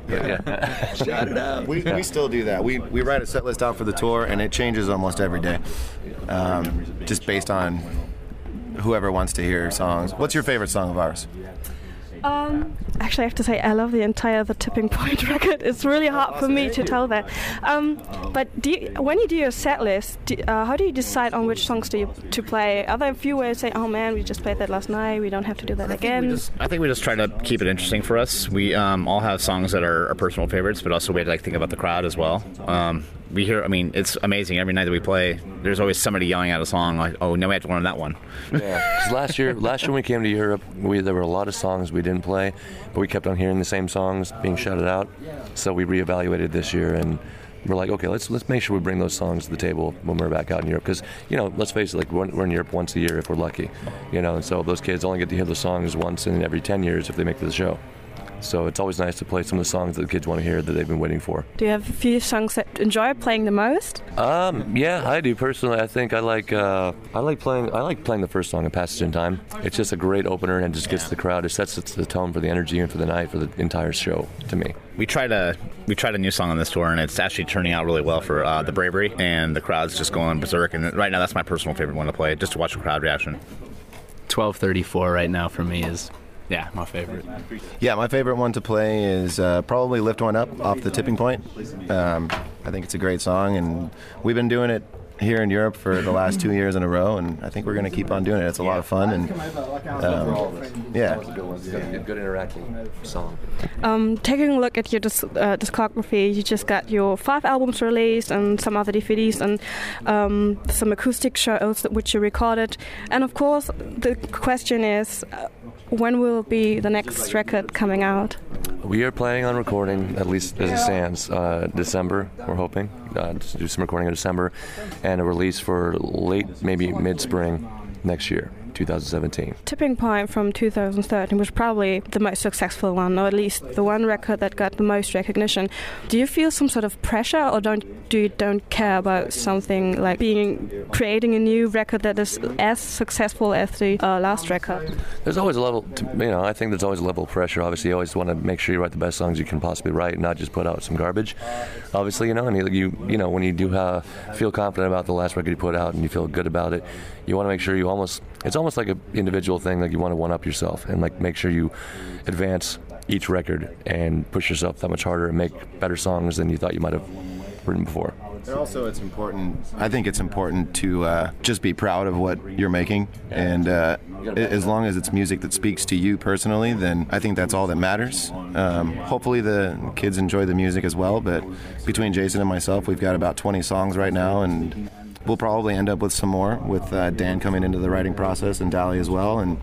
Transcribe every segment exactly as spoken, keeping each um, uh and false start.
Yeah. Shout it out. We, we still do that. We we write a set list out for the tour, and it changes almost every day, um, just based on whoever wants to hear songs. What's your favorite song of ours? Um, actually, I have to say I love the entire The Tipping Point record. It's really hard for me to tell that. Um, but do you, when you do your set list, do, uh, how do you decide on which songs do you, to play? Are there a few ways say, oh man, we just played that last night, we don't have to do that I again? Think just, I think we just try to keep it interesting for us. We um, all have songs that are our personal favorites, but also we like think about the crowd as well. Um, we hear, I mean, it's amazing. Every night that we play, there's always somebody yelling out a song like, oh, now we have to learn that one. Yeah, 'cause last year, last year when we came to Europe, we, there were a lot of songs we didn't play, but we kept on hearing the same songs being shouted out. So we reevaluated this year, and we're like, okay, let's let's make sure we bring those songs to the table when we're back out in Europe. Because, you know, let's face it, like we're, we're in Europe once a year if we're lucky, you know, and so those kids only get to hear the songs once in every ten years if they make the show. So it's always nice to play some of the songs that the kids want to hear that they've been waiting for. Do you have a few songs that you enjoy playing the most? Um, yeah, I do personally. I think I like uh, I like playing I like playing the first song, A Passage in Time. It's just a great opener and just gets the crowd. It sets the tone for the energy and for the night, for the entire show. To me, we tried a we tried a new song on this tour, and it's actually turning out really well for uh, the Bravery, and the crowd's just going berserk. And right now, that's my personal favorite one to play, just to watch the crowd reaction. twelve thirty-four right now for me is. Yeah, my favorite. Yeah, my favorite one to play is uh, probably Lift One Up off The Tipping Point. Um, I think it's a great song, and we've been doing it here in Europe for the last two years in a row, and I think we're going to keep on doing it. It's a lot of fun, and um, yeah. It's a good interacting song. Um, taking a look at your disc- uh, discography, you just got your five albums released and some other D V Ds and um, some acoustic shows which you recorded. And of course, the question is, uh, when will be the next record coming out? We are planning on recording, at least as it stands, uh, December, we're hoping, uh, to do some recording in December, and a release for late, maybe mid-spring next year, twenty seventeen. Tipping Point from two thousand thirteen was probably the most successful one, or at least the one record that got the most recognition. Do you feel some sort of pressure, or don't do you don't care about something like being creating a new record that is as successful as the uh, last record? There's always a level, to, you know, I think there's always a level of pressure. Obviously, you always want to make sure you write the best songs you can possibly write, and not just put out some garbage. Obviously, you know, and you, you know, when you do uh, feel confident about the last record you put out and you feel good about it, you want to make sure you almost, it's almost like an individual thing, like you want to one-up yourself and like make sure you advance each record and push yourself that much harder and make better songs than you thought you might have written before. And also, it's important, I think it's important to uh, just be proud of what you're making, and uh, as long as it's music that speaks to you personally, then I think that's all that matters. Um, hopefully the kids enjoy the music as well, but between Jason and myself, we've got about twenty songs right now, and we'll probably end up with some more, with uh, Dan coming into the writing process and Dali as well. And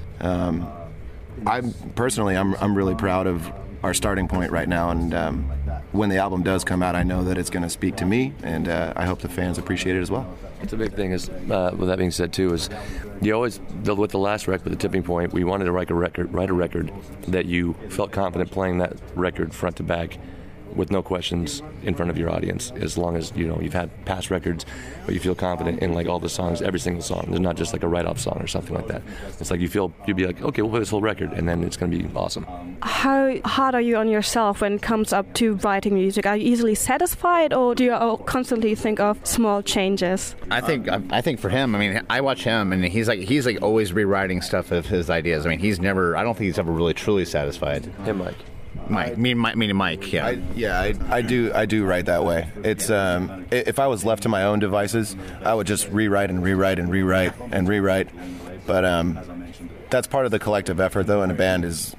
um, I'm personally, I'm I'm really proud of our starting point right now. And um, when the album does come out, I know that it's going to speak to me, and uh, I hope the fans appreciate it as well. It's a big thing. Is uh, with that being said, too, is you always with the last record, The Tipping Point, we wanted to write a record, write a record that you felt confident playing that record front to back, with no questions in front of your audience, as long as you know you've had past records, but you feel confident in like all the songs, every single song. There's not just like a write-off song or something like that. It's like you feel you'd be like, okay, we'll play this whole record, and then it's going to be awesome. How hard are you on yourself when it comes up to writing music? Are you easily satisfied, or do you constantly think of small changes? I think I think for him, I mean, I watch him, and he's like he's like always rewriting stuff of his ideas. I mean, he's never. I don't think he's ever really truly satisfied. Him, Mike. Mike, me, Mike, meaning Mike, yeah, I, yeah, I, I do, I do write that way. It's um, if I was left to my own devices, I would just rewrite and rewrite and rewrite and rewrite. But um, that's part of the collective effort, though, in a band is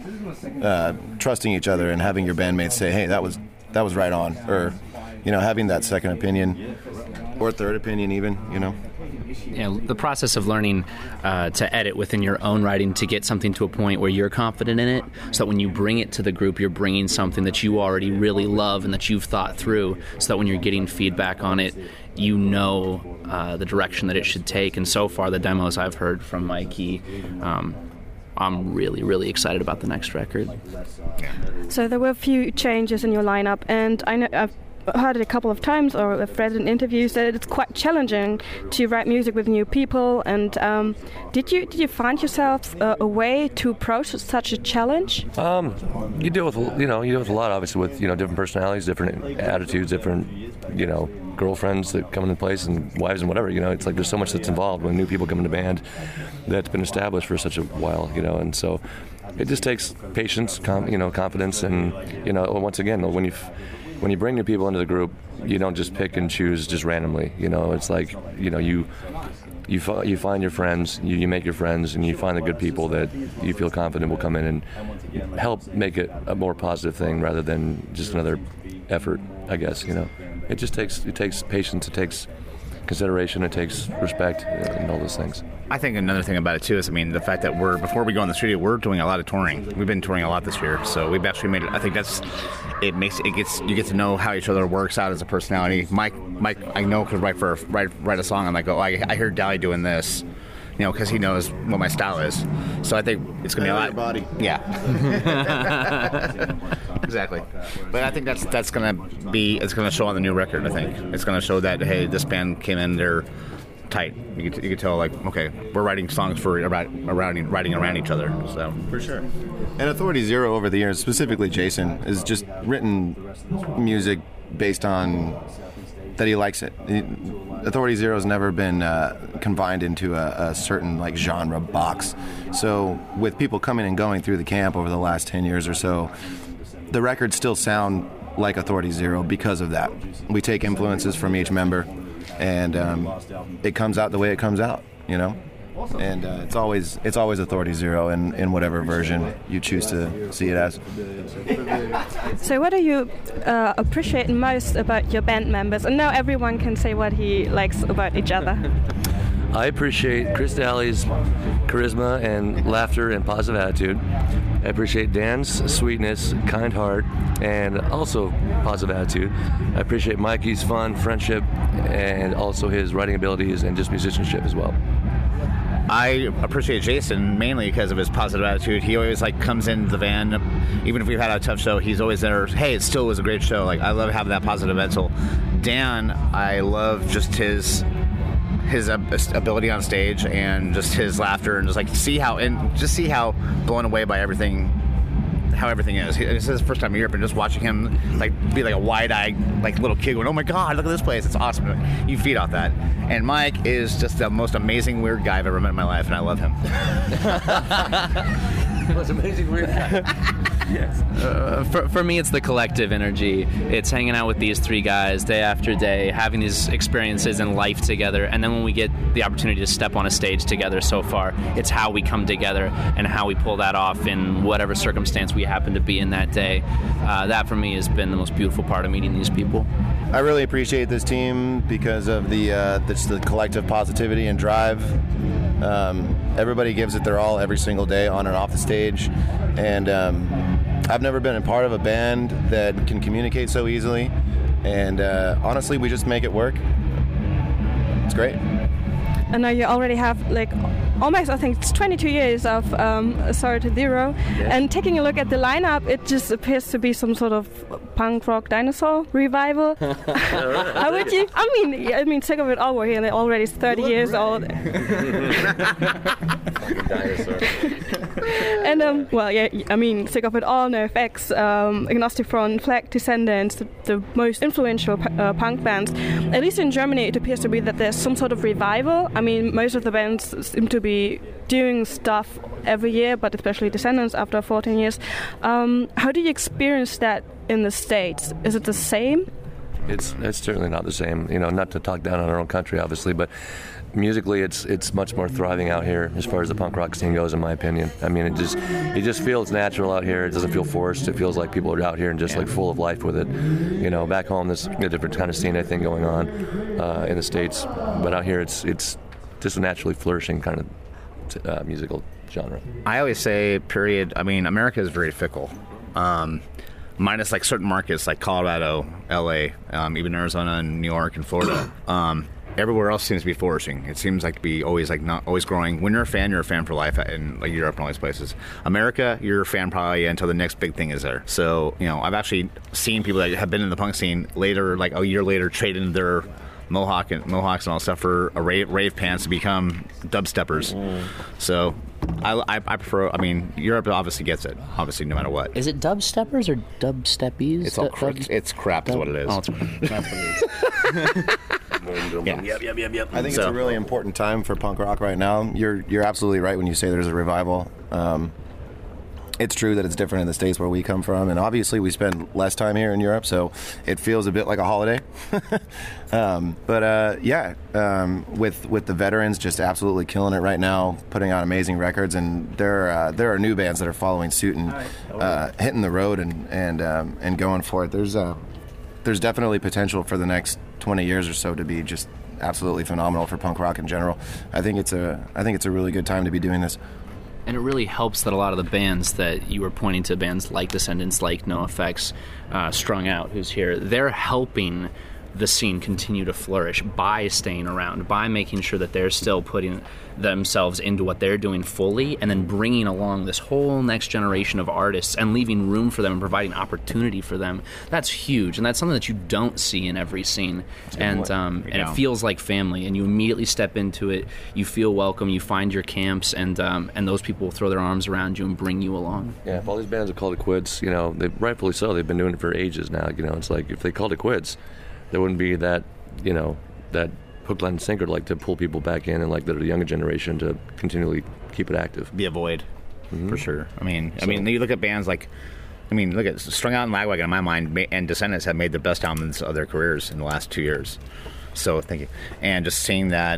uh, trusting each other and having your bandmates say, "Hey, that was that was right on," or you know, having that second opinion or third opinion, even, you know. You know, the process of learning uh, to edit within your own writing to get something to a point where you're confident in it, so that when you bring it to the group, you're bringing something that you already really love and that you've thought through, so that when you're getting feedback on it, you know uh, the direction that it should take. And so far, the demos I've heard from Mikey, um, I'm really, really excited about the next record. So there were a few changes in your lineup, and I know I've heard it a couple of times, or I've read in interviews that it's quite challenging to write music with new people. And um, did you did you find yourself uh, a way to approach such a challenge? Um, you deal with you know you deal with a lot, obviously, with you know different personalities, different attitudes, different you know girlfriends that come into place and wives and whatever. You know, it's like there's so much that's involved when new people come into band that's been established for such a while. You know, and so. It just takes patience, com- you know, confidence, and you know, once again, when you when you bring new people into the group, you don't just pick and choose just randomly. You know, it's like you know, you you f- you find your friends, you, you make your friends, and you find the good people that you feel confident will come in and help make it a more positive thing rather than just another effort. I guess you know, it just takes it takes patience, it takes consideration, it takes respect, and all those things. I think another thing about it too is, I mean, the fact that we're before we go in the studio, we're doing a lot of touring. We've been touring a lot this year, so we've actually made it. I think that's it makes it gets you get to know how each other works out as a personality. Mike, Mike, I know could write for write write a song. I'm like, oh, I, I heard Dally doing this, you know, because he knows what my style is. So I think it's gonna be a lot. Body. Yeah. Exactly. But I think that's that's gonna be it's gonna show on the new record. I think it's gonna show that hey, this band came in, they're tight. You can, you can tell, like, okay, we're writing songs for around, around writing around each other. So for sure. And Authority Zero over the years, specifically Jason, has just written music based on that he likes it. He, Authority Zero has never been uh, confined into a, a certain like genre box. So with people coming and going through the camp over the last ten years or so, the records still sound like Authority Zero because of that. We take influences from each member, and um, it comes out the way it comes out, you know. And uh, it's always it's always Authority Zero in, in whatever version you choose to see it as. So what do you uh, appreciate most about your band members? And now everyone can say what he likes about each other. I appreciate Chris Daly's charisma and laughter and positive attitude. I appreciate Dan's sweetness, kind heart, and also positive attitude. I appreciate Mikey's fun, friendship, and also his writing abilities and just musicianship as well. I appreciate Jason mainly because of his positive attitude. He always like comes into the van, even if we've had a tough show, he's always there. Hey, it still was a great show. Like, I love having that positive mental. Dan, I love just his his ability on stage and just his laughter and just like see how and just see how blown away by everything, how everything is. This is his first time in Europe, and just watching him like be like a wide-eyed like little kid going, "Oh my God, look at this place! It's awesome!" You feed off that. And Mike is just the most amazing weird guy I've ever met in my life, and I love him. Most amazing weird guy. Yes. Uh, for, for me, it's the collective energy. It's hanging out with these three guys day after day, having these experiences in life together, and then when we get the opportunity to step on a stage together so far, it's how we come together and how we pull that off in whatever circumstance we happen to be in that day. Uh, that, for me, has been the most beautiful part of meeting these people. I really appreciate this team because of the uh, this, the collective positivity and drive. Um, everybody gives it their all every single day on and off the stage, and um, I've never been a part of a band that can communicate so easily, and uh, honestly, we just make it work. It's great. And now you already have like almost, I think it's twenty-two years of um, Authority Zero, yeah. And taking a look at the lineup, it just appears to be some sort of punk rock dinosaur revival. How would you? I mean, I mean, Sick of It All, we're here, and they're already thirty years great. Old. Dinosaur. And um, well, yeah, I mean, Sick of It All, NoFX, um, Agnostic Front, Flag, Descendants, the, the most influential uh, punk bands. At least in Germany, it appears to be that there's some sort of revival. I mean, most of the bands seem to be doing stuff every year, but especially Descendants after fourteen years. Um, how do you experience that in the States? Is it the same? It's it's certainly not the same. You know, not to talk down on our own country, obviously, but musically, it's it's much more thriving out here as far as the punk rock scene goes, in my opinion. I mean, it just it just feels natural out here. It doesn't feel forced. It feels like people are out here and just like full of life with it. You know, back home, there's a different kind of scene I think going on uh, in the States, but out here, it's it's just a naturally flourishing kind of uh, musical genre. I always say, period. I mean, America is very fickle. Um, minus like certain markets like Colorado, L A, um, even Arizona and New York and Florida. Um, everywhere else seems to be flourishing. It seems like to be always like not always growing. When you're a fan, you're a fan for life in like Europe and all these places. America, you're a fan probably until the next big thing is there. So, you know, I've actually seen people that have been in the punk scene later, like a year later, trade in their mohawk and mohawks and all stuff for a rave, rave pants to become dubsteppers. Mm. So I, I, I prefer, I mean, Europe obviously gets it, obviously, no matter what. Is it dubsteppers or dubsteppies? It's all cra- dub- it's crap is what it is. Oh, it's crap. Yeah. Yep, yep, yep, yep. I think so. it's a really important time for punk rock right now. You're you're absolutely right when you say there's a revival. Um, it's true that it's different in the States where we come from, and obviously we spend less time here in Europe, so it feels a bit like a holiday. um, but uh, yeah, um, with with the veterans just absolutely killing it right now, putting out amazing records, and there uh, there are new bands that are following suit and uh, hitting the road and and um, and going for it. There's uh, there's definitely potential for the next twenty years or so to be just absolutely phenomenal for punk rock in general. I think it's a I think it's a really good time to be doing this. And it really helps that a lot of the bands that you were pointing to, bands like Descendants, like NoFX, uh, Strung Out, who's here, they're helping the scene continue to flourish by staying around, by making sure that they're still putting themselves into what they're doing fully, and then bringing along this whole next generation of artists and leaving room for them and providing opportunity for them. That's huge, and that's something that you don't see in every scene. And um, and it feels like family, and you immediately step into it. You feel welcome. You find your camps, and um, and those people will throw their arms around you and bring you along. Yeah, if all these bands have called it quits, you know, they rightfully so. They've been doing it for ages now. You know, it's like if they called it quits, there wouldn't be that, you know, that hook, line, and sinker, like to pull people back in and like the younger generation to continually keep it active. Be a void, mm-hmm. for sure. I mean, so, I mean, you look at bands like, I mean, look at Strung Out and Lagwagon. In my mind, and Descendants have made the best albums of their careers in the last two years. So thank you. And just seeing that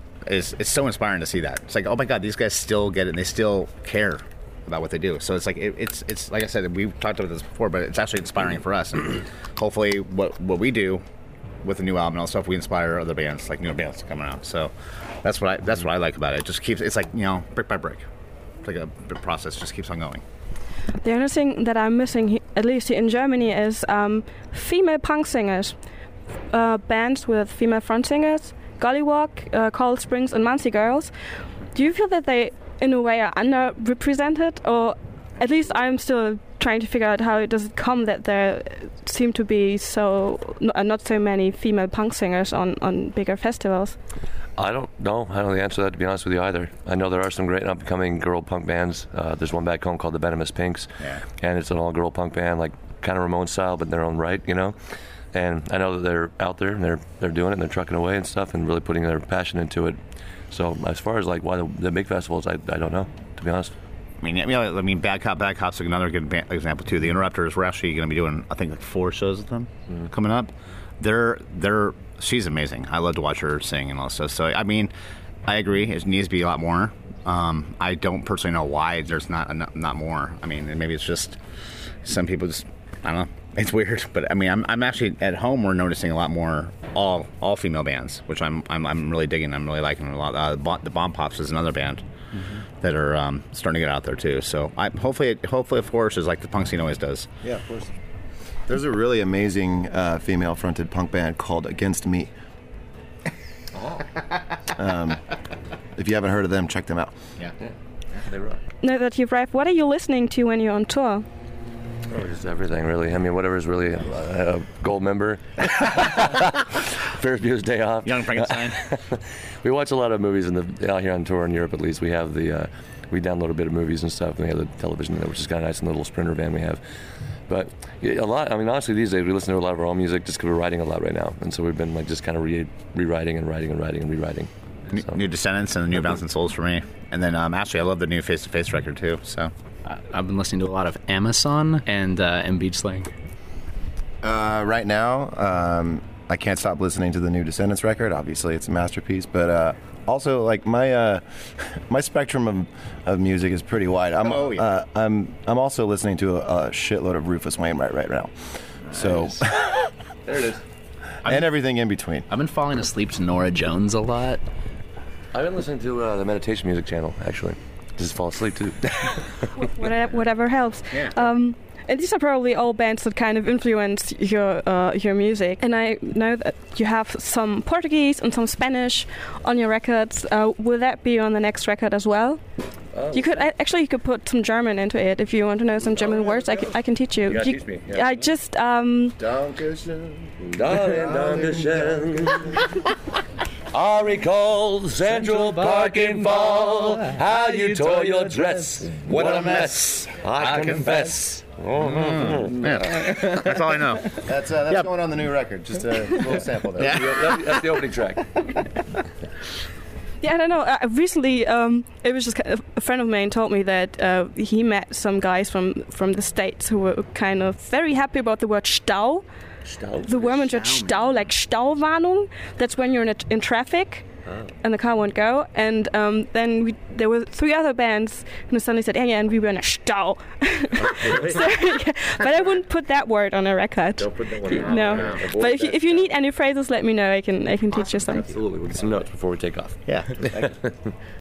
is it's so inspiring to see that. It's like, oh my God, these guys still get it, and they still care about what they do. So it's like it, it's it's like I said, we've talked about this before, but it's actually inspiring for us. And hopefully, what what we do with the new album and all stuff, we inspire other bands, like new bands coming out. So that's what I that's what I like about it. It just keeps it's like, you know, brick by brick. It's like a process just keeps on going. The only thing that I'm missing, at least in Germany, is um, female punk singers, uh, bands with female front singers, Gollywog, uh, Cold Springs, and Muncie Girls. Do you feel that they, in a way, are underrepresented, or at least I'm still trying to figure out how it does it come that there seem to be so uh, not so many female punk singers on, on bigger festivals? I don't know. I don't know the answer to that, to be honest with you, either. I know there are some great up-and-coming girl punk bands. Uh, there's one back home called the Venomous Pinks, yeah. and it's an all-girl punk band, like kind of Ramones style, but in their own right, you know. And I know that they're out there, and they're they're doing it, and they're trucking away and stuff, and really putting their passion into it. So as far as like why the, the big festivals, I I don't know, to be honest. I mean, yeah, I mean, Bad Cop, Bad Cop's another good ba- example too. The Interrupters, we're actually going to be doing, I think, like four shows with them mm-hmm. coming up. They're they're she's amazing. I love to watch her sing and all that stuff. So I mean, I agree. It needs to be a lot more. Um, I don't personally know why there's not enough, not more. I mean, maybe it's just some people just I don't know. It's weird, but I mean, I'm I'm actually at home. We're noticing a lot more all all female bands, which I'm I'm I'm really digging. I'm really liking a lot. Uh, the Bomb Pops is another band. Mm-hmm. That are um, starting to get out there too. So I, hopefully, it, hopefully, it flourishes like the punk scene always does. Yeah, of course. There's a really amazing uh, female-fronted punk band called Against Me. Oh. um, if you haven't heard of them, check them out. Yeah, yeah. They rock. Now that you've arrived, what are you listening to when you're on tour? Oh, just everything, really. I mean, whatever's really a, a gold member. Ferris Bueller's Day Off. Young Frankenstein. We watch a lot of movies in the out here on tour in Europe. At least we have the uh, we download a bit of movies and stuff, and we have the television, which is kind of nice, and the little Sprinter van we have. But yeah, a lot. I mean, honestly, these days we listen to a lot of our own music just because we're writing a lot right now, and so we've been like just kind of re- rewriting and writing and writing and rewriting. So. New Descendants and the new Bouncing Souls for me, and then um, actually I love the new Face to Face record too. So. I've been listening to a lot of Amazon and uh, and Beach Slang. Uh, right now, um, I can't stop listening to the new Descendants record. Obviously, it's a masterpiece. But uh, also, like my uh, my spectrum of, of music is pretty wide. I'm oh, yeah. uh, I'm I'm also listening to a, a shitload of Rufus Wainwright right now. Nice. So there it is, and been, everything in between. I've been falling asleep to Nora Jones a lot. I've been listening to uh, the meditation music channel actually. Just fall asleep too. whatever, whatever helps. Yeah. Um, and these are probably all bands that kind of influence your uh, your music. And I know that you have some Portuguese and some Spanish on your records. Uh, will that be on the next record as well? Oh. You could actually you could put some German into it if you want to know some German oh, yeah, words. I can, I can teach you. You gotta you, teach me. Yeah. I just um. Dankeschön, Dankeschön. I recall Central Park in fall, how you tore your dress. What a mess, I, I confess. Mm-hmm. Yeah. That's all I know. That's uh, that's yep. going on the new record. Just a little sample there. Yeah. That's, that's the opening track. Yeah, I don't know. Uh, recently, um, it was just kind of, a friend of mine told me that uh, he met some guys from, from the States who were kind of very happy about the word Stau. Stau? The German word Stau, like Stauwarnung. That's when you're in, a, in traffic. Oh. And the car won't go. And um, then we, there were three other bands who suddenly said, yeah, yeah, and we were in a Stau. Oh, so, yeah, but I wouldn't put that word on a record. Don't put that one on. No. no. But if you, if you need any phrases, let me know. I can I can teach you some. Absolutely. We'll get some notes before we take off. Yeah.